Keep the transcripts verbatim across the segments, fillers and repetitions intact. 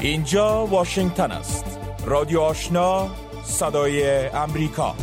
اینجا واشنگتن است. رادیو آشنا، صدای امریکا.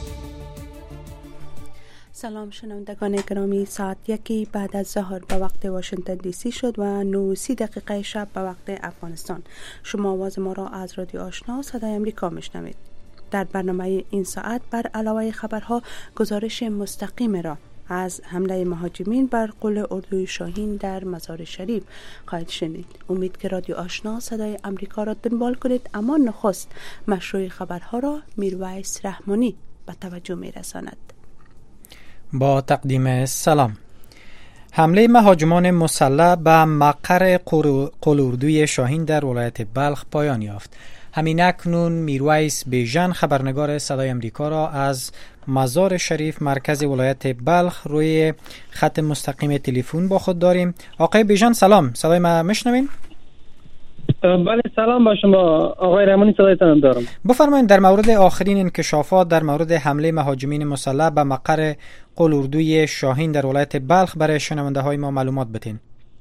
سلام شنوندگان گرامی، ساعت یکی بعد از ظهر به وقت واشنگتن دی سی شد و نه و سی دقیقه شب به وقت افغانستان. شما آواز ما را از رادیو آشنا صدای امریکا میشنوید. در برنامه این ساعت بر علاوه خبرها گزارش مستقیم را از حمله مهاجمین بر قلعه اردوی شاهین در مزار شریف خواهید شنید. امید که رادیو آشنا صدای امریکا را دنبال کنید، اما نخست مشروع خبرها را میرویس رحمانی به توجه میرساند. با تقدیم سلام. حمله مهاجمان مسلح به مقر قلعه اردوی شاهین در ولایت بلخ پایان یافت. همین اکنون میرویس بیژن خبرنگار صدای امریکا را از مزار شریف مرکز ولایت بلخ روی خط مستقیم تلفن با خود داریم. آقای بیژن سلام، صدای ما میشنوین؟ بله سلام با شما آقای رحمانی، صدایتان دارم. بفرمایید در مورد آخرین انکشافات در مورد حمله مهاجمین مسلح به مقر قلعه اردوی شاهین در ولایت بلخ برای شنونده های ما معلومات بدین.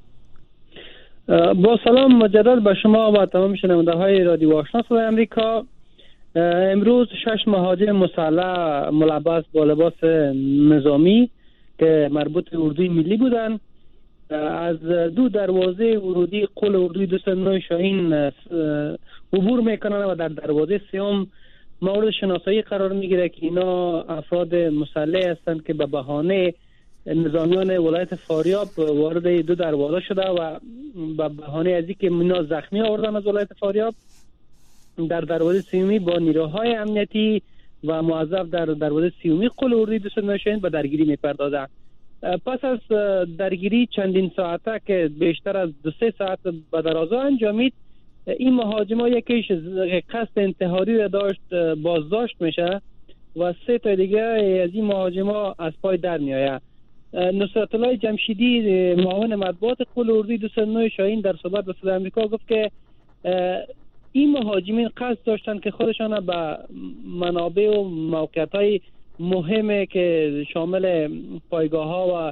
با سلام مجدد به شما و تمام شنونده های رادیو آشنا صدای امریکا. امروز شش مهاجم مسلح ملبس با لباس نظامی که مربوط به اردوی ملی بودند از دو دروازه ورودی قلعه اردوی دوست نوع شاهین عبور میکنند و در دروازه سوم مورد شناسایی قرار میگیره که اینا افراد مسلح هستند که به بهانه نظامیان ولایت فاریاب وارد دو دروازه شده و به بهانه از اینکه اینا زخمی آوردن از ولایت فاریاب در دروازه سومی با نیروهای امنیتی و موظف در دروازه سومی قلعه اردوی دوست نوع شاهین به درگیری میپردازند. پس از درگیری چندین ساعته که بیشتر از دو سه ساعت به درازا انجامید، این مهاجما یکیش قصد انتحاری داشت بازداشت میشه و سه تا دیگه از این مهاجما از پای در میآید. نصرت الله جمشیدی معاون مطبوعات قلعه اردوی دوست نوع شاهین در صحبت با صدای امریکا گفت که این مهاجمین قصد داشتن که خودشان به منابع و موقعیت‌های مهمه که شامل پایگاه ها و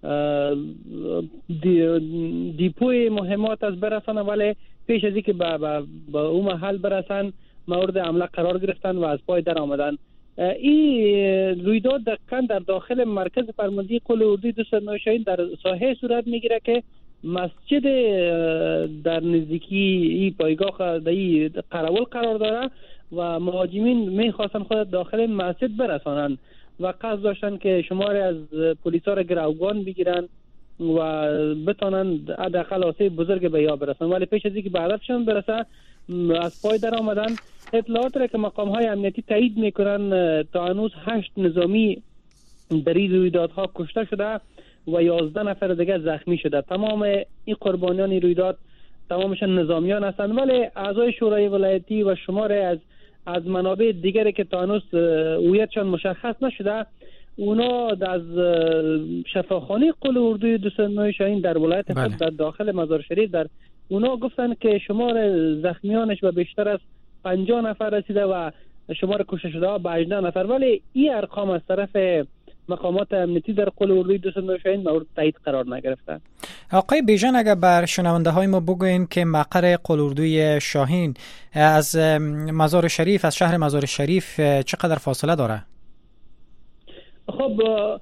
دیپوی مهمات از برسن، ولی پیش از اینکه به به اون محل برسن مورد حمله قرار گرفتن و از پای در آمدن. این رویداد دقیقاً در داخل مرکز فرماندهی قلعه اردوی دوست نوع شاهین در ساحه صورت میگیره که مسجد در نزدیکی این پایگاه در قراول قرار داره و مهاجمین میخواستن خود داخل مسجد برسانن و قصد داشتن که شماری از پلیسا را گروگان بگیرن و بتانن حداقل آسیب بزرگ به یا برسن، ولی پیش از اینکه به هدفشان برسن از پای در آمدن. اطلاعات را که مقام های امنیتی تایید میکنن تا هنوز هشت نظامی در این رویدادها کشته شده و یازده نفر دیگه زخمی شده. تمام این قربانیان رویداد تمامشان نظامیان هستند، ولی اعضای شورای ولایتی و شماره از از منابع دیگری که تا هنوز هویتشان مشخص نشده اونا از شفاخانه قلعه اردوی دوست نوع شاهین در ولایت خود در داخل مزار شریف در اونا گفتن که شمار زخمیانش به بیشتر از پنجاه نفر رسیده و شمار کشته شده به هجده نفر، ولی این ارقام از طرف مقامات امنیتی در قلعه اردوی دوست نوع شاهین مورد تایید قرار نگرفتن. آقای بیژن اگر بر شنونده های ما بگوین که مقر قلعه اردوی شاهین از مزار شریف از شهر مزار شریف چقدر فاصله داره؟ خب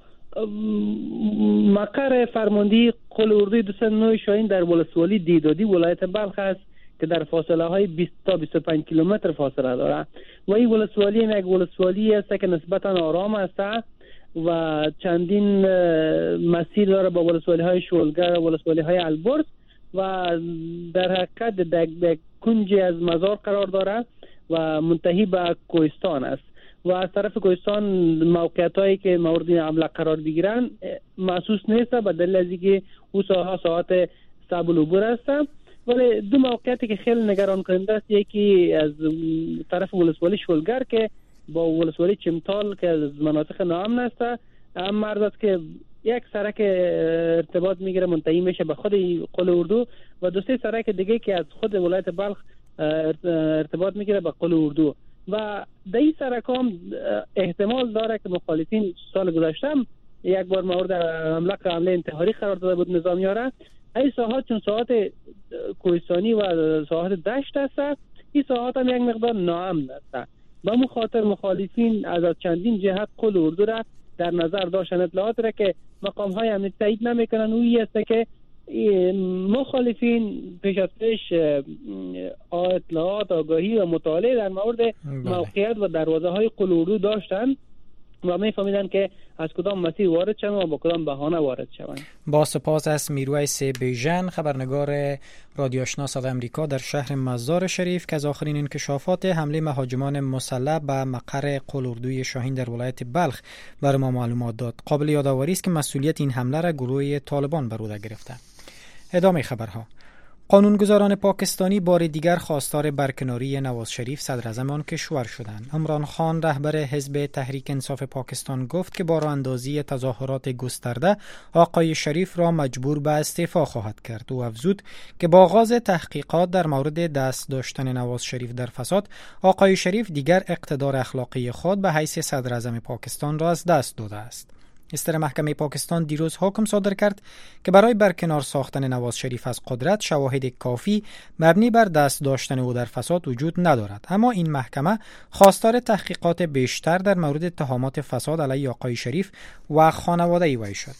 مقر فرماندهی قلعه اردوی دوست نوع شاهین در ولسوالی دیدادی ولایت بلخ است که در فاصله های بیست تا بیست و پنج کیلومتر فاصله داره و این ولسوالی یک ولسوالی است که نسبتا آرام است و چندین مسیر داره با ولسوالی های شولگر و ولسوالی های البرز و در حقیقت در کنج از مزار قرار داره و منتهی به کوهستان است و از طرف کوهستان موقعیت هایی که مورد حمله قرار بگیرن محسوس نیست به دلیل از اینکه او ساعت ساعت صعب العبور است، ولی دو موقعیتی که خیلی نگران کننده است، یکی از طرف ولسوالی شولگر که با ولسوالی چمتال که از مناطق ناامن است، هم مرز است که یک سرک ارتباط میگیره منتهی میشه به خود قلعه اردو و دو سه سرک دیگه که از خود ولایت بلخ ارتباط میگیره به قلعه اردو و در این سرک هم احتمال داره که مخالفین سال گذشته هم یک بار مورد حمله حمله انتحاری قرار داده بود نظامی‌ها را. این ساعت چون ساعت کوهستانی و ساحات دشت است. این ساحات هم یک مقدار ناامن است. به مو خاطر مخالفین از چندین جهت قل اردو را در نظر داشتن. اطلاعات را که مقام های امنیتی تایید نمیکنن اویی است که مخالفین پیش از پیش اطلاعات آگاهی و مطالعه در مورد موقعیت و دروازه های قل اردو داشتن و می‌فهمیدن که از کدام مسیر وارد شوند و با کدام بهانه وارد شوند. با سپاس از میرویس بیژن، خبرنگار رادیو آشنا صدای آمریکا در شهر مزار شریف که از آخرین انکشافات حمله مهاجمان مسلح به مقر قل اردوی شاهین در ولایت بلخ برای ما معلومات داد. قابل یادآوری است که مسئولیت این حمله را گروه طالبان بر عهده گرفته. ادامه خبرها. قانونگذاران پاکستانی بار دیگر خواستار برکناری نواز شریف صدر اعظم آن کشور شدند. عمران خان رهبر حزب تحریک انصاف پاکستان گفت که با راه اندازی تظاهرات گسترده آقای شریف را مجبور به استعفا خواهد کرد. او افزود که با آغاز تحقیقات در مورد دست داشتن نواز شریف در فساد، آقای شریف دیگر اقتدار اخلاقی خود به حیث صدر اعظم پاکستان را از دست داده است. استر محکمه پاکستان دیروز حکم صادر کرد که برای برکنار ساختن نواز شریف از قدرت شواهد کافی مبنی بر دست داشتن او در فساد وجود ندارد، اما این محکمه خواستار تحقیقات بیشتر در مورد اتهامات فساد علیه آقای شریف و خانواده وی شد.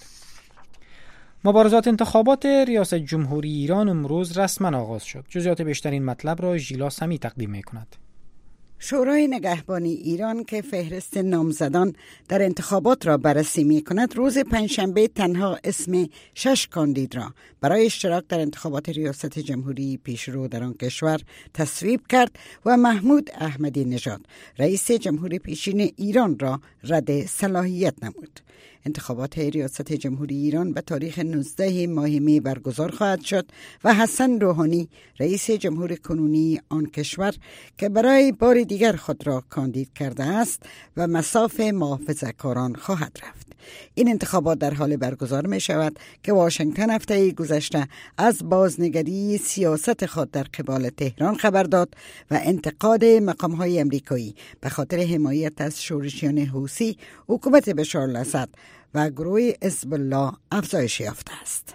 مبارزات انتخابات ریاست جمهوری ایران امروز رسما آغاز شد. جزئیات بیشتر این مطلب را ژیلا سمی تقدیم می‌کند. شورای نگهبانی ایران که فهرست نامزدان در انتخابات را بررسی می کند، روز پنجشنبه تنها اسم شش کاندید را برای اشتراک در انتخابات ریاست جمهوری پیشرو در آن کشور تصویب کرد و محمود احمدی نژاد رئیس جمهوری پیشین ایران را رد صلاحیت نمود. انتخابات ریاست جمهوری ایران به تاریخ نوزده ماه می برگزار خواهد شد و حسن روحانی رئیس جمهور کنونی آن کشور که برای بار دیگر خود را کاندید کرده است و مصاف محافظه‌کاران خواهد رفت. این انتخابات در حال برگزار می شود که واشنگتن هفته گذشته از بازنگری سیاست خود در قبال تهران خبر داد و انتقاد مقام‌های امریکایی به خاطر حمایت از شورشیان حوثی حکومت بشار الاسد و گروه حزب الله افزایش یافته است.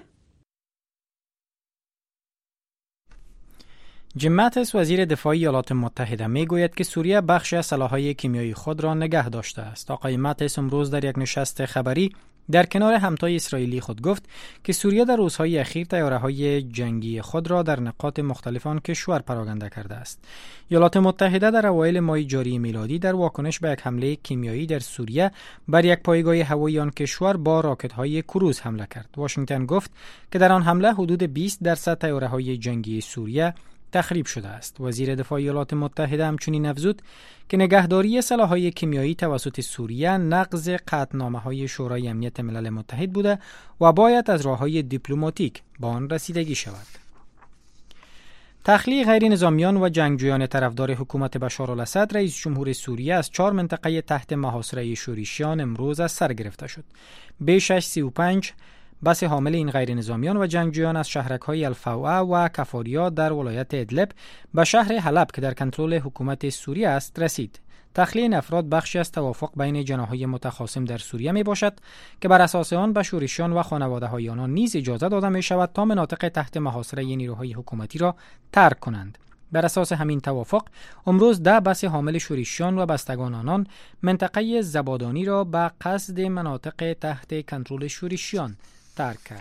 جیم ماتیس وزیر دفاع ایالات متحده می گوید که سوریه بخشی از سلاح‌های کیمیایی خود را نگه داشته است. آقای ماتیس امروز در یک نشست خبری در کنار همتای اسرائیلی خود گفت که سوریه در روزهای اخیر طیاره‌های جنگی خود را در نقاط مختلف آن کشور پراکنده کرده است. ایالات متحده در اوایل ماه جاری میلادی در واکنش به یک حمله کیمیایی در سوریه بر یک پایگاه هوایی آن کشور با راکت‌های کروز حمله کرد. واشنگتن گفت که در آن حمله حدود بیست درصد طیاره‌های جنگی سوریه تخریب شده است. وزیر دفاع ایالات متحده همچنین افزود که نگهداری سلاح‌های کیمیایی توسط سوریه نقض قطعنامه‌های شورای امنیت ملل متحد بوده و باید از راه‌های دیپلماتیک به آن رسیدگی شود. تخلیه غیر نظامیان و جنگجویان طرفدار حکومت بشار الاسد رئیس جمهور سوریه از چهار منطقه تحت محاصره شورشیان امروز از سر گرفته شد. بیش از سی و پنج بس حامل این غیر نظامیان و جنگجویان از شهرک‌های الفوعه و کفاریا در ولایت ادلب به شهر حلب که در کنترل حکومت سوریه است رسید. تخلیه این افراد بخشی از توافق بین جناح‌های متخاصم در سوریه می باشد که بر اساس آن به شورشیان و خانواده‌های آنان نیز اجازه داده می شود تا مناطق تحت محاصره نیروهای حکومتی را ترک کنند. بر اساس همین توافق امروز ده بس حامل شورشیان و بستگان آنان منطقه زبادانی را به قصد مناطق تحت کنترل شورشیان ترک کرد.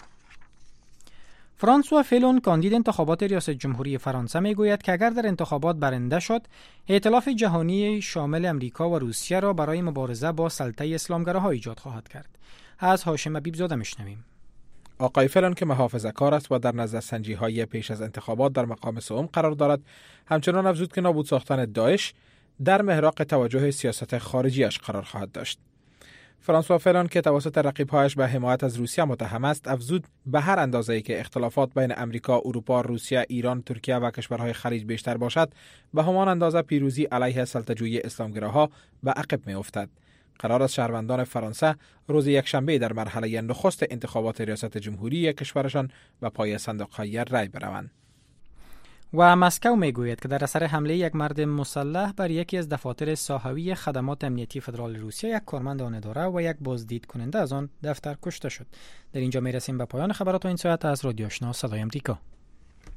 فرانسوا فیلون کاندید انتخابات ریاست جمهوری فرانسه میگوید که اگر در انتخابات برنده شد، ائتلاف جهانی شامل امریکا و روسیه را برای مبارزه با سلطه اسلامگراها ایجاد خواهد کرد. از هاشم حبیبزاده میشنویم. آقای فیلون که محافظه‌کار است و در نظرسنجی‌های پیش از انتخابات در مقام سوم قرار دارد، همچنان افزود که نابود ساختن داعش در محراق توجه سیاست خارجیش قرار خواهد داشت. فرانسوا فیلون که توسط رقیب‌هایش به حمایت از روسیه متهم است، افزود به هر اندازه‌ای که اختلافات بین امریکا، اروپا، روسیه، ایران، ترکیه و کشورهای خلیج بیشتر باشد، به همان اندازه پیروزی علیه سلطه‌جویی اسلامگراها به عقب می‌افتد. قرار است شهروندان فرانسه روز یکشنبه در مرحله نخست انتخابات ریاست جمهوری کشورشان به پای صندوق‌های رای بروند. و مسکو میگوید که در اثر حمله یک مرد مسلح بر یکی از دفاتر ساحوی خدمات امنیتی فدرال روسیه یک کارمند آن اداره و یک بازدید کننده از آن دفتر کشته شد. در اینجا میرسیم به پایان خبرات این ساعت از رادیو آشنا صدای آمریکا.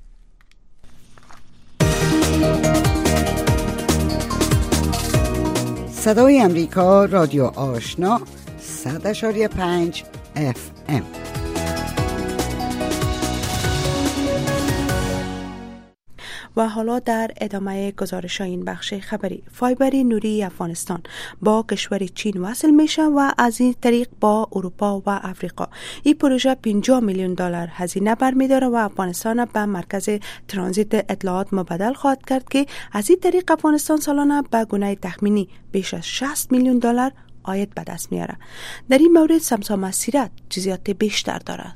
صدای امریکا، رادیو آشنا، صد اشاری پنج اف ام. و حالا در ادامه گزارش این بخش خبری، فایبر نوری افغانستان با کشور چین وصل میشه و از این طریق با اروپا و افریقا. این پروژه پنجاه میلیون دلار هزینه برمی‌داره و افغانستان به مرکز ترانزیت اطلاعات مبادل خواهد کرد که از این طریق افغانستان سالانه به گونه تخمینی بیش از شصت میلیون دلار عاید به دست میاره. در این مورد سمسا مسیرت جزئیات بیشتر دارد.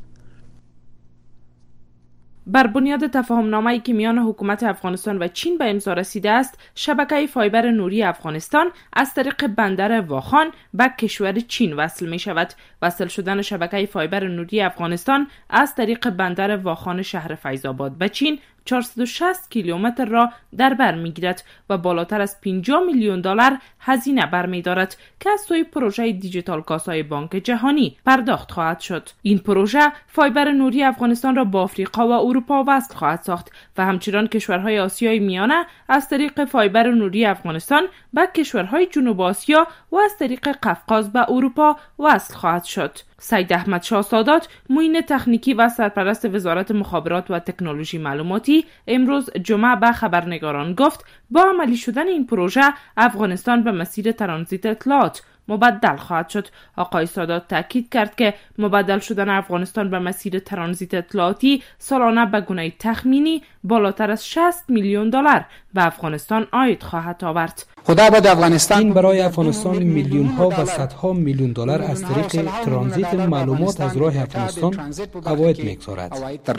بر بنیاد تفاهم‌نامه‌ای که میان حکومت افغانستان و چین به امضا رسیده است، شبکه فایبر نوری افغانستان از طریق بندر واخان به کشور چین وصل می شود. وصل شدن شبکه فایبر نوری افغانستان از طریق بندر واخان شهر فیض‌آباد به چین چهارصد و شصت کیلومتر را در بر میگیرد و بالاتر از پنجاه میلیون دلار هزینه برمی‌دارد که از سوی پروژه دیجیتال کاسای بانک جهانی پرداخت خواهد شد. این پروژه فایبر نوری افغانستان را با آفریقا و اروپا وصل خواهد ساخت و همچنین کشورهای آسیای میانه از طریق فایبر نوری افغانستان به کشورهای جنوب آسیا و از طریق قفقاز به اروپا وصل خواهد شد. سید احمد شاه سادات، معین تکنیکی و سرپرست وزارت مخابرات و تکنولوژی معلوماتی، امروز جمعه به خبرنگاران گفت با عملی شدن این پروژه افغانستان به مسیر ترانزیت اطلاعات مبدل خواهد شد. آقای سادات تاکید کرد که مبدل شدن افغانستان به مسیر ترانزیت اطلاعاتی سالانه به گونه تخمینی بالاتر از شصت میلیون دلار به افغانستان عاید خواهد آورد. خدا بد افغانستان این برای افغانستان میلیون ها و صدها میلیون دلار از طریق ترانزیت معلومات از راه افغانستان عواید میگذارد.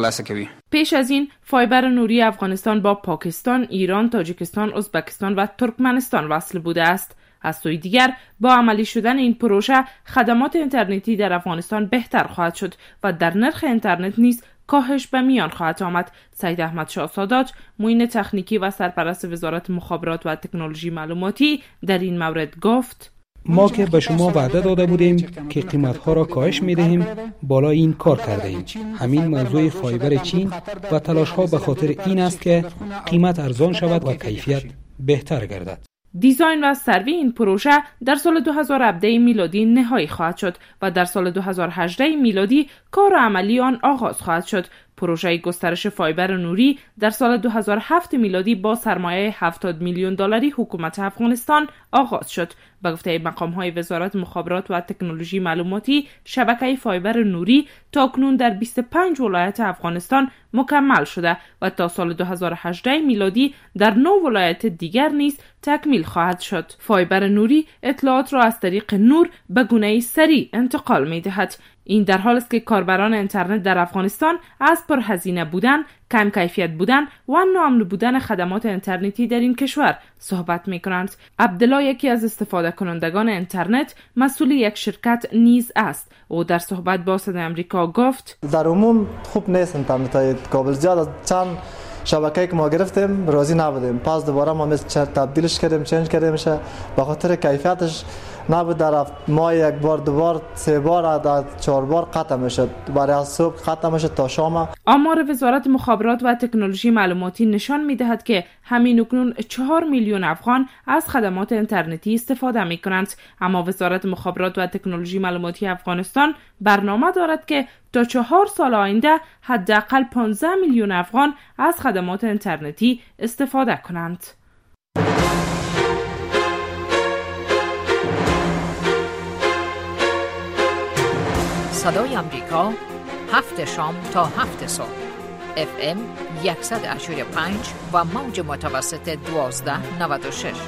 پیش از این فایبر نوری افغانستان با پاکستان، ایران، تاجیکستان، ازبکستان و ترکمنستان وصل بوده است. از سوی دیگر با عملی شدن این پروژه خدمات اینترنتی در افغانستان بهتر خواهد شد و در نرخ اینترنت نیز کاهش به میان خواهد آمد. سید احمد شاه سادات، معین تکنیکی و سرپرست وزارت مخابرات و تکنولوژی معلوماتی، در این مورد گفت: ما که به شما وعده داده بودیم که قیمت‌ها را کاهش می‌دهیم، بالا این کار کرده ایم. همین موضوع فایبر چین و تلاش‌ها به خاطر این است که قیمت ارزان شود و کیفیت بهتر گردد. دیزاین و سروی این پروژه در سال دو هزار و هفده میلادی نهایی خواهد شد و در سال دو هزار و هجده میلادی کار عملی آن آغاز خواهد شد. پروژه گسترش فایبر نوری در سال دو هزار و هفت میلادی با سرمایه هفتاد میلیون دلاری حکومت افغانستان آغاز شد. به گفته مقام‌های وزارت مخابرات و تکنولوژی معلوماتی، شبکه فایبر نوری تاکنون در بیست و پنج ولایت افغانستان مکمل شده و تا سال دو هزار و هجده میلادی در نه ولایت دیگر نیز تکمیل خواهد شد. فایبر نوری اطلاعات را از طریق نور به گونه‌ای سریع انتقال می‌دهد. این در حالی است که کاربران اینترنت در افغانستان از پرهزینه بودن، کم کیفیت بودن و ناامن بودن خدمات اینترنتی در این کشور صحبت می‌کنند. عبدالله، یکی از استفاده کنندگان اینترنت، مسئول یک شرکت نیز است. او در صحبت با صدای آمریکا گفت: در عموم خوب نیست اینترنت‌های کابل. زیاد از چند شبکه‌ای که ما گرفتیم راضی نبودیم. پس دوباره ما مثل تبدیلش کردیم، چنج کردیم شه به خاطر کیفیتش نبود. در ما یک بار دو بار سه بار در چهار بار قطع میشد. برای از صبح قطع میشد تا شام. آمار وزارت مخابرات و تکنولوژی معلوماتی نشان میدهد که همین اکنون چهار میلیون افغان از خدمات اینترنتی استفاده میکنند. اما وزارت مخابرات و تکنولوژی معلوماتی افغانستان برنامه دارد که تا چهار سال آینده حداقل پانزده میلیون افغان از خدمات اینترنتی استفاده کنند. صدای آمریکا، هفت شام تا هفت صبح، اف ام صد و پنج و موج متوسط دوازده نود و شش.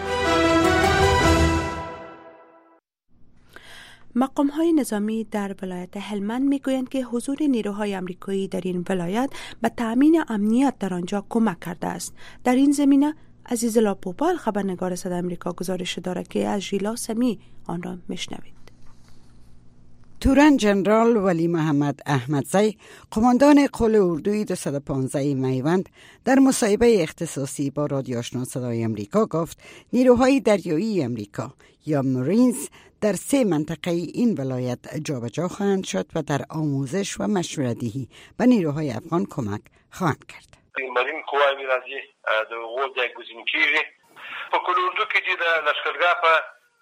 مقام‌های نظامی در ولایت هلمند میگویند که حضور نیروهای آمریکایی در این ولایت به تأمین امنیت در آنجا کمک کرده است. در این زمینه عزیزالله پوپال، خبرنگار صدای آمریکا، گزارش دارد که از ژیلا سمی آن را میشنوید. تورن جنرال ولی محمد احمدزی، قماندان قول اردوی دویست و پانزده میوند، در مصاحبه اختصاصی با رادیو آشنا صدای امریکا گفت نیروهای دریایی امریکا یا مرینز در سه منطقه این ولایت جابجا خواهند شد و در آموزش و مشورت‌دهی به نیروهای افغان کمک خواهند کرد. مرین قوای میراثی د وګړو د ګزینکیږي په قول اردو کې د لشکرګاه په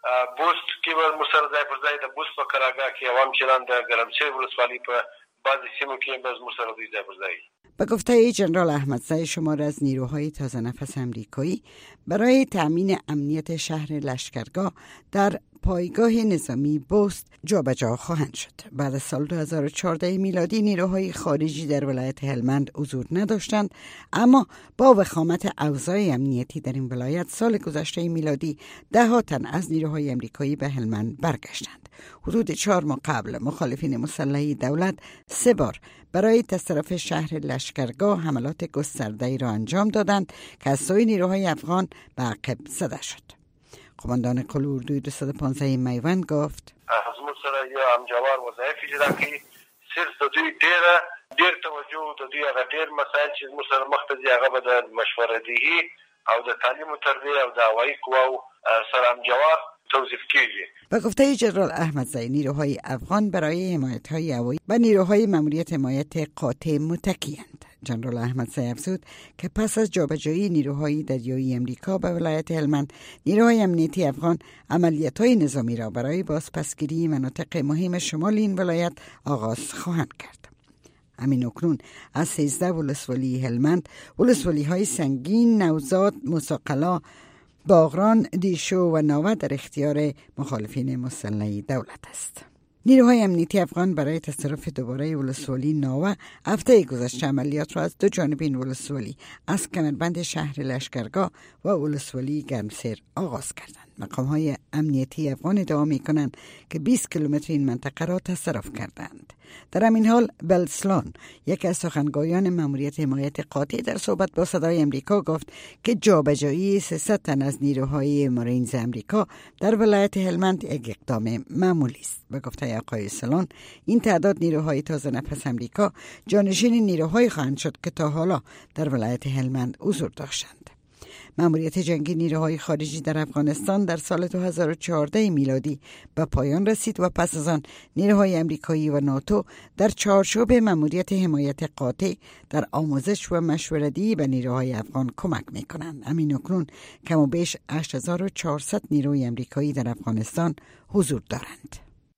بوست کې به مسر ځای پر ځای د بوست په کراګاه کې عوام چلان د ګرمسیر ولسوالۍ په بعضی سیمو کې به مسر دوی ځای پر ځای. به گفته جنرال احمدزی شمار از نیروهای تازه نفس امریکایی برای تأمین امنیت شهر لشکرگاه در پایگاه نظامی بوست جابجا خواهند شد. بعد از سال دو هزار و چهارده میلادی نیروهای خارجی در ولایت هلمند حضور نداشتند، اما با وخامت اوضاع امنیتی در این ولایت سال گذشته میلادی ده ها تن از نیروهای امریکایی به هلمند برگشتند. حدود چهار ماه قبل مخالفین مسلح دولت سه بار برای تصرف شهر لشکرگاه حملات گسترده‌ای را انجام دادند که از سوی نیروهای افغان به عقب زده شد. قماندان قل اردوی دویست و پانزده میوند گفت از مسر یا امجوار وظایف اجرا کی صرف د دوی ډیر ډیر توجه د دوی هغه ډیر مسایل چې مسر مختزي هغه به د مشوره دیهی او د تعلیم او تربیه او د هوایي قواو سره امجوار توصیف کیږي. به گفته جنرال احمدزی نیروهای افغان برای حمایت‌های هوایی و نیروهای ماموریت حمایت قاطع متکی‌اند. جنرال احمدزی افزود که پس از جابجایی نیروهای دریایی امریکا به ولایت هلمند، نیروهای امنیتی افغان عملیات‌های نظامی را برای بازپسگیری مناطق مهم شمال این ولایت آغاز خواهند کرد. همین اکنون از سیزده ولسوالی هلمند، ولسوالی‌های سنگین، نوزاد، موسی-قلعه، باغران، دیشو و ناوه در اختیار مخالفین مسلح دولت است. نیروهای امنیتی افغان برای تصرف دوباره ولسوالی ناوه هفته گذشته عملیات را از دو جانب این ولسوالی از کمربند شهر لشکرگاه و ولسوالی گرمسیر آغاز کردند. مقام‌های امنیتی افغان ادعا می‌کنند که بیست کیلومتر این منطقه را تصرف کردند. در همین حال بلسلان، یکی از سخنگویان ماموریت حمایت قاطع، در صحبت با صدای امریکا گفت که جابجایی سیصد تن از نیروهای مارینز امریکا در ولایت هلمند یک اقدام معمولی است. به گفته آقای سلان، این تعداد نیروهای تازه نفس امریکا جانشین نیروهایی خواهند شد که تا حالا در ولایت هلمند حضور داشتند. ماموریت جنگی نیروهای خارجی در افغانستان در سال دو هزار و چهارده میلادی به پایان رسید و پس از آن نیروهای امریکایی و ناتو در چارچوب ماموریت حمایت قاطع در آموزش و مشورتی به نیروهای افغان کمک می‌کنند. همین اکنون کم و بیش هشت هزار و چهارصد نیروی امریکایی در افغانستان حضور دارند.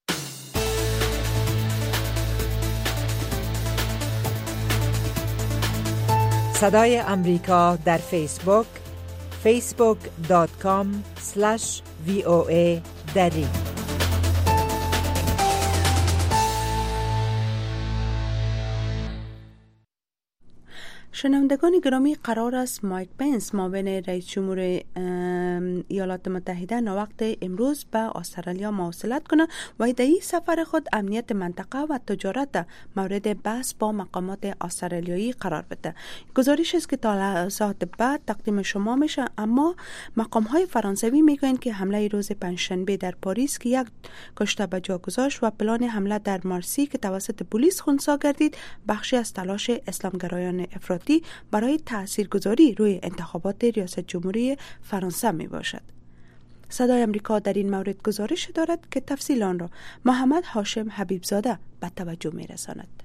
صدای امریکا در فیسبوک فیسبوک دات کام اسلش وی او ای دری. شنوندگان گرامی، قرار است مایک پنس معاون رئیس جمهور ایالات متحده ناوقت امروز به استرالیا مواصلت کنه و در این سفر خود امنیت منطقه و تجارت مورد بحث با مقامات استرالیایی قرار بده. گزارش است که تا لحظات بعد تقدیم شما میشه، اما مقام های فرانسوی میگویند که حمله روز پنجشنبه در پاریس که یک کشته به جا گذاشت و پلان حمله در مارسی که توسط پلیس خنثی گردید بخشی از تلاش اسلامگرایان افراطی برای تاثیرگذاری روی انتخابات ریاست جمهوری فرانسه می باشد. صدای امریکا در این مورد گزارش دارد که تفصیل آن را محمد هاشم حبیبزاده به توجه می رساند.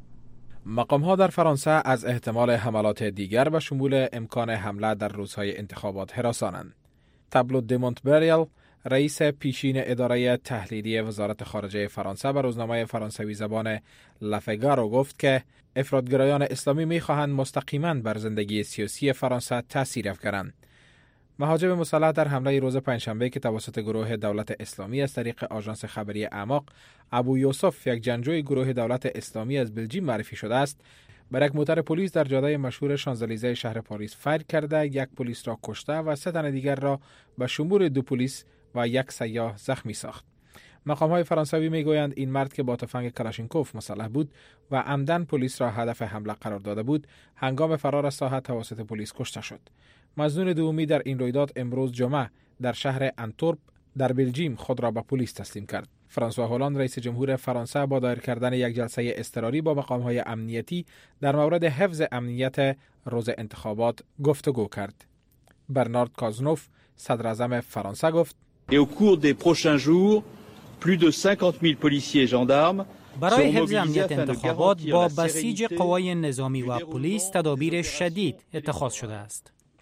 مقام ها در فرانسه از احتمال حملات دیگر و شمول امکان حمله در روزهای انتخابات هراسانند. تابلو د مونتبریال، رئیس پیشین اداره تحلیلی وزارت خارجه فرانسه به روزنامه فرانسوی زبان لافگارو گفت که افراطگرایان اسلامی می‌خواهند مستقیما بر زندگی سیاسی فرانسه تأثیر افکنند. مهاجم مسلح در حمله روز پنجشنبه که توسط گروه دولت اسلامی از طریق آژانس خبری اعماق ابو یوسف، یک جنگجوی گروه دولت اسلامی از بلژیم معرفی شده است، بر یک موتر پلیس در جاده مشهور شانزلیزه شهر پاریس فایر کرده یک پلیس را کشته و سه تن دیگر را به شمول دو پلیس و یک سیاه زخمی ساخت. مقام‌های فرانسوی میگویند این مرد که با تفنگ کلاشینکوف مسلح بود و عمدن پلیس را هدف حمله قرار داده بود، هنگام فرار از ساحه توسط پلیس کشته شد. مظنون دومی در این رویداد امروز جمعه در شهر انتورپ در بلژیم خود را به پلیس تسلیم کرد. فرانسوا هولند، رئیس جمهور فرانسه، با دایر کردن یک جلسه اضطراری با مقام‌های امنیتی در مورد حفظ امنیت روز انتخابات گفتگو کرد. برنارد کازنوف، صدر اعظم فرانسه، گفت: Et au cours des prochains jours, plus de cinquante mille policiers et gendarmes برای حفظ امنیت انتخابات با بسیج قوای نظامی و پلیس تدابیر شدید اتخاذ شده است.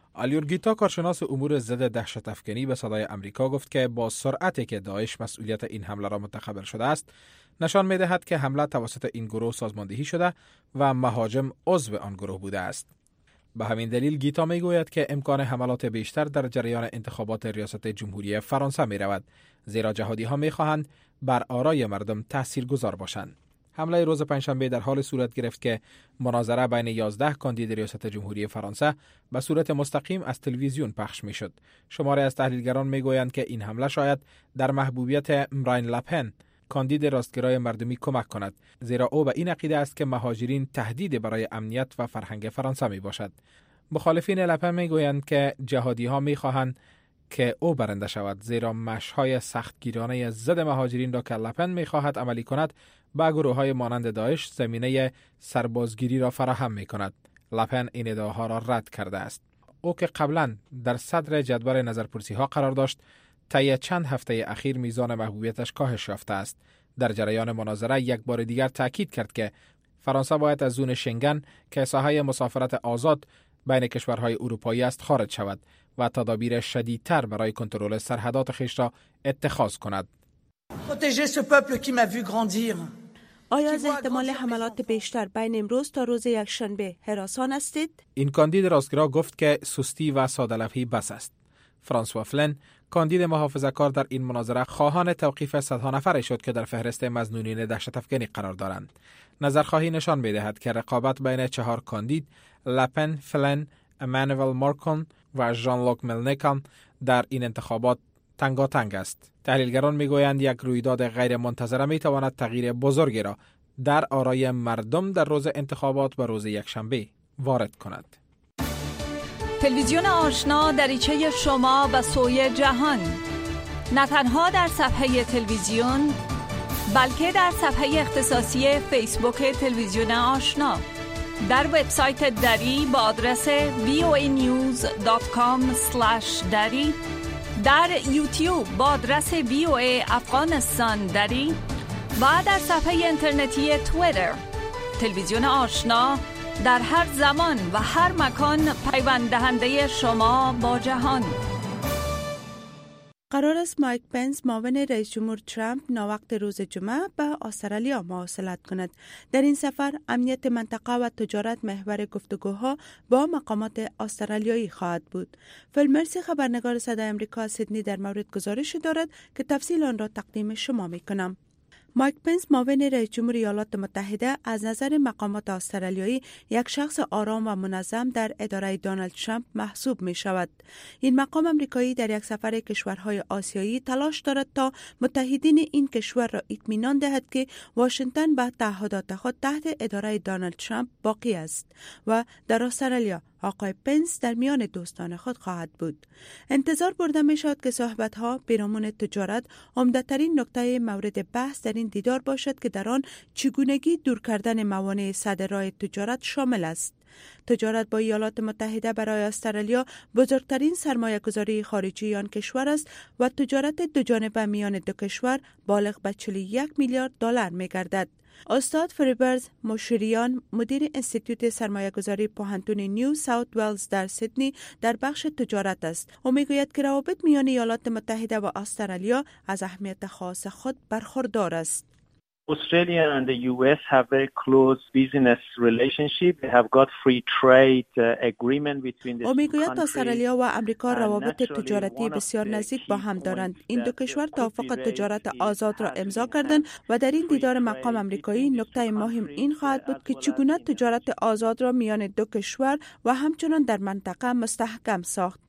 آلیورگیتا کارشناس امور ضد دهشت افکنی به صدای آمریکا گفت که با سرعتی که داعش مسئولیت این حمله را متقبل شده است، نشان می‌دهد که حمله توسط این گروه سازماندهی شده و مهاجم عضو آن گروه بوده است. به همین دلیل گیتا میگوید که امکان حملات بیشتر در جریان انتخابات ریاست جمهوری فرانسه می رود، زیرا جهادی ها می خواهند بر آرای مردم تاثیرگذار باشند. حمله روز پنجشنبه در حال صورت گرفت که مناظره بین یازده کاندید ریاست جمهوری فرانسه به صورت مستقیم از تلویزیون پخش می شد. شماره از تحلیلگران می گویند که این حمله شاید در محبوبیت مراین لپن، کاندید راستگرای مردمی، کمک کند، زیرا او به این عقیده است که مهاجرین تهدید برای امنیت و فرهنگ فرانسه می باشد. مخالفین لپن می گویند که جهادی ها می خواهند که او برنده شود، زیرا مشهای سختگیرانه ضد مهاجرین را که لپن می خواهد عملی کند با گروه های مانند داعش زمینه سربازگیری را فراهم می کند. لپن این ادعاها را رد کرده است. او که قبلا در صدر جدول نظرپرسی ها قرار داشت، طی چند هفته اخیر میزان محبوبیتش کاهش یافته است. در جریان مناظره یک بار دیگر تاکید کرد که فرانسه باید از زون شنگن که ساحه مسافرت آزاد بین کشورهای اروپایی است خارج شود و تدابیر شدیدتر برای کنترل سرحدات خویش را اتخاذ کند. آیا از احتمال حملات بیشتر بین امروز تا روز یکشنبه هراسان هستید؟ این کاندید راستگرا گفت که سستی و ساده‌لوحی بس است. فرانسوا فلن، کاندید محافظه‌کار، در این مناظره خواهان توقیف صدها نفری شد که در فهرست مظنونین دهشت افکنی قرار دارند. نظرخواهی نشان می‌دهد که رقابت بین چهار کاندید، لپن، فلن، امانوئل ماکرون و ژان لوک ملنکان، در این انتخابات تنگاتنگ است. تحلیلگران میگویند یک رویداد غیر منتظره میتواند تغییر بزرگی را در آرای مردم در روز انتخابات و روز یکشنبه وارد کند. تلویزیون آشنا دریچه شما به سوی جهان، نه تنها در صفحه تلویزیون بلکه در صفحه اختصاصی فیسبوک تلویزیون آشنا، در وبسایت دری با آدرس وی او ای نیوز دات کام اسلش دری، در یوتیوب با آدرس وی او ای افغانستان دری و در صفحه اینترنتی توییتر. تلویزیون آشنا در هر زمان و هر مکان پیوند دهنده شما با جهان. قرار است مایک پنس، معاون رئیس جمهور ترامپ، ناوقت روز جمعه به استرالیا مواصلت کند. در این سفر امنیت منطقه و تجارت محور گفتگوها با مقامات استرالیایی خواهد بود. فیل مرسی، خبرنگار صدای آمریکا سیدنی، در مورد گزارش دارد که تفصیل آن را تقدیم شما می کنم. مایک پنس، معاون رئیس جمهور ایالات متحده، از نظر مقامات استرالیایی یک شخص آرام و منظم در اداره دونالد ترامپ محسوب می شود. این مقام امریکایی در یک سفر کشورهای آسیایی تلاش دارد تا متحدین این کشور را اطمینان دهد که واشنگتن به تعهدات خود تحت اداره دونالد ترامپ باقی است و در استرالیا آقای پنس در میان دوستان خود خواهد بود. انتظار برده می شود که صحبت‌ها پیرامون تجارت عمده‌ترین نکته مورد بحث در این دیدار باشد که در آن چگونگی دور کردن موانع صدرای تجارت شامل است. تجارت با ایالات متحده برای استرالیا بزرگترین سرمایه گذاری خارجی آن کشور است و تجارت دو جانبه میان دو کشور بالغ به چهل و یک میلیارد دلار می گردد. استاد فریبرز مشریان، مدیر انستیتوت سرمایه گذاری پوهنتون نیو ساوت ولز در سیدنی، در بخش تجارت است. او میگوید که روابط میان ایالات متحده و استرالیا از اهمیت خاص خود برخوردار است. Australia and the U S have very close business relationship. They have got free trade uh, agreement between the two countries. میگوید استرالیا و امریکا روابط تجارتی بسیار نزدیک با هم دارند. این دو کشور توافق تجارت آزاد را امضا کردند و در این دیدار مقام امریکایی نکته مهم این خواهد بود که چگونه تجارت آزاد را میان دو کشور و همچنان در منطقه مستحکم ساخت.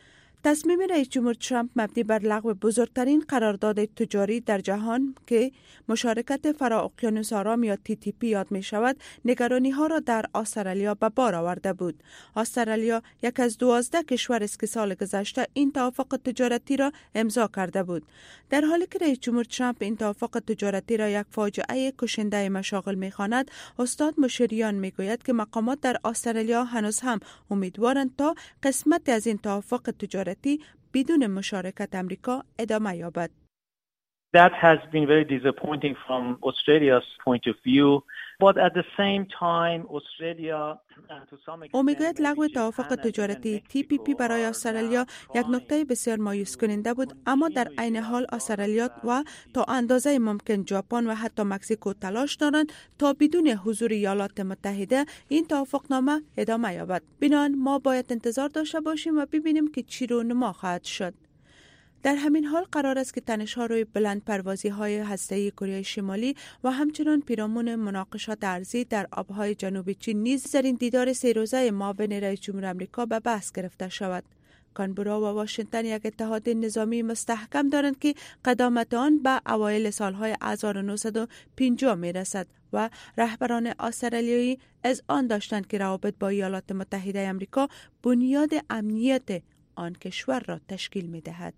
تصمیم رئیس جمهور ترامپ مبنی بر لغو بزرگترین قرارداد تجاری در جهان که مشارکت فرااقیانوس‌آرام یا تی تی پی یاد می شود، نگرانی ها را در استرالیا به بار آورده بود. استرالیا یک از دوازده کشور است که سال گذشته این توافق تجارتی را امضا کرده بود. در حالی که رئیس جمهور ترامپ این توافق تجارتی را یک فاجعه کشنده مشاغل می خواند، استاد مشریان می گوید که مقامات در استرالیا هنوز هم امیدوارند تا قسمت از این توافق تجارتی بدون مشارکت امریکا ادامه یابد. That has been very disappointing from Australia's point of view. But at the same time, Australia and to some extent او میگوید لغو توافق تجارتی تی پی پی برای استرالیا یک نکته بسیار مایوس کننده بود، اما در عین حال استرالیا و تا اندازه ممکن ژاپن و حتی مکزیکو تلاش دارند تا بدون حضور ایالات متحده این توافقنامه ادامه یابد. بنابراین ما باید انتظار داشته باشیم و ببینیم که چی رو نما خواهد شد. در همین حال قرار است که تنش‌ها روی بلند پروازی های هسته‌ای کره شمالی و همچنان پیرامون مناقشات ارضی در آبهای جنوبی چین نیز در این دیدار سه روزه مابین رئیس جمهور آمریکا به بحث گرفته شود. کانبرا و واشنگتن یک اتحاد نظامی مستحکم دارند که قدامت آن به اوایل سالهای هزار و نهصد و پنجاه می رسد و رهبران استرالیایی از آن داشتند که روابط با ایالات متحده آمریکا بنیاد امنیت آن کشور را تشکیل می دهد.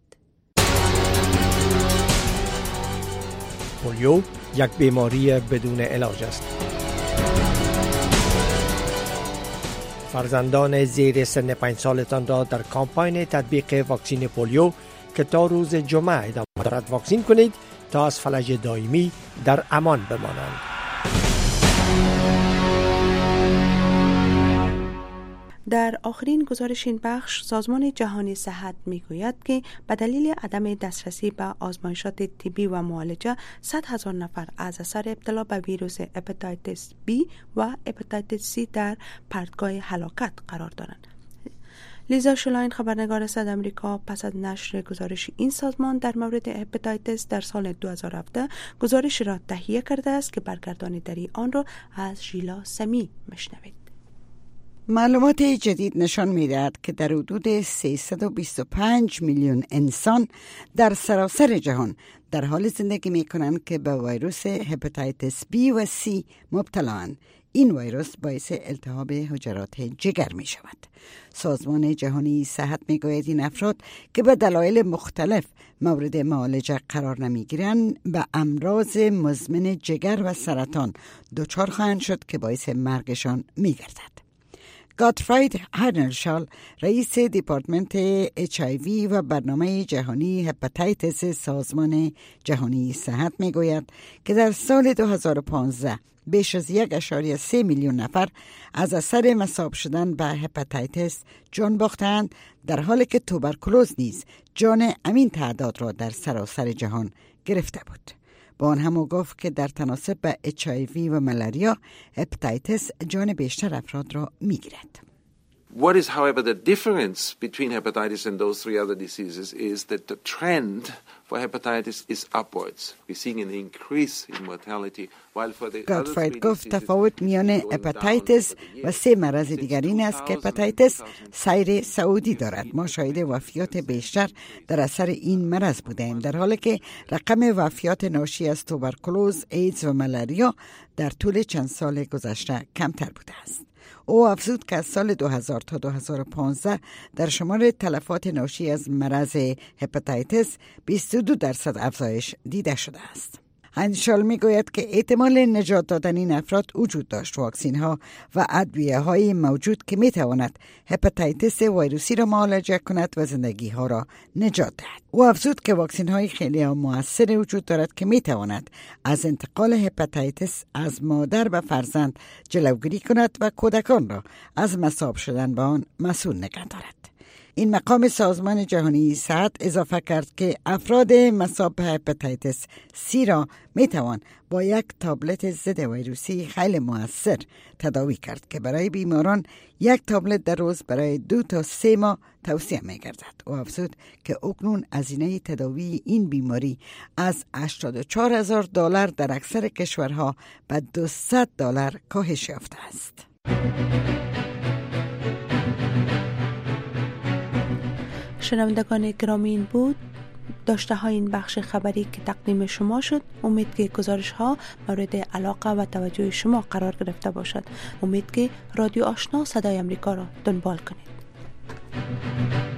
پولیو یک بیماری بدون علاج است. فرزندان زیر سن پنج سالتان را در کامپاین تطبیق واکسین پولیو که تا روز جمعه ادامه دارد واکسین کنید تا از فلج دائمی در امان بمانند. در آخرین گزارش این بخش سازمان جهانی صحت میگوید که به دلیل عدم دسترسی به آزمایشات طبی و معالجه صد هزار نفر از اثر ابتلا به ویروس هپاتیتس بی و هپاتیتس سی در پرتگاه هلاکت قرار دارند. لیزا شلاین خبرنگار صدای آمریکا پس از نشر گزارش این سازمان در مورد هپاتیتس در سال دو هزار و هفده گزارش را تهیه کرده است که برگرداندگی آن را از ژیلا سمی میشنوید. معلومات جدید نشان می‌دهد که در حدود سیصد و بیست و پنج میلیون انسان در سراسر جهان در حال زندگی می‌کنند که به ویروس هپاتیتس بی و سی مبتلااند. این ویروس باعث التهاب حجرات جگر می شود. سازمان جهانی صحت می گوید این افراد که به دلایل مختلف مورد معالجه قرار نمی گیرند به امراض مزمن جگر و سرطان دچار خواهند شد که باعث مرگشان می گردد. گاتفراید هرنرشال رئیس دیپارتمنت اچ آی وی و برنامه جهانی هپاتیتس سازمان جهانی صحت می گوید که در سال دو هزار و پانزده بیش از یک اشاری سه میلیون نفر از اثر مصاب شدن به هپاتیتس جان باختند، در حالی که توبرکولوز نیز جان امین تعداد را در سراسر جهان گرفته بود. با آن هم گفت که در تناسب به اچ آی وی و ملاریا هپاتیتس جان بیشتر افراد را میگیرد. What is, however, the difference between hepatitis and those three other diseases is that the trend for hepatitis is upwards. We're seeing an increase in mortality, while for the other three گفت diseases تفاوت میان هپاتیتس و سه مرض دیگر این است که هپاتیتس سیر صعودی دارد. ما شاهد وفیات بیشتر در اثر این مرض بودیم، در حالی که رقم وفیات ناشی از توبرکولوز، ایدز و ملاریا در طول چند سال گذشته کمتر بوده است. او افزود که از سال دو هزار تا دو هزار و پانزده در شمار تلفات ناشی از مرض هپاتیتس بیست و دو درصد افزایش دیده شده است. هنشال می گوید که احتمال نجات دادن این افراد وجود داشت. واکسین ها و ادویه های موجود که می تواند هپاتیتس ویروسی را معالجه کند و زندگی ها را نجات دهد. او افزود که واکسین های خیلی موثر وجود دارد که می تواند از انتقال هپاتیتس از مادر به فرزند جلوگیری کند و کودکان را از مصاب شدن به آن مسئول نگه دارد. این مقام سازمان جهانی صحت اضافه کرد که افراد مصاب به هپاتیتس سی را می توان با یک تابلت ضد ویروسی خیلی مؤثر تداوی کرد که برای بیماران یک تابلت در روز برای دو تا سه ماه توصیه می گردد. و افزود که اکنون هزینه تداوی این بیماری از هشتاد و چهار هزار دلار در اکثر کشورها به دویست دلار کاهش یافته است. شنوندگان گرامی، این بود داشته های این بخش خبری که تقدیم شما شد. امید که گزارش ها مورد علاقه و توجه شما قرار گرفته باشد. امید که رادیو آشنا صدای آمریکا را دنبال کنید.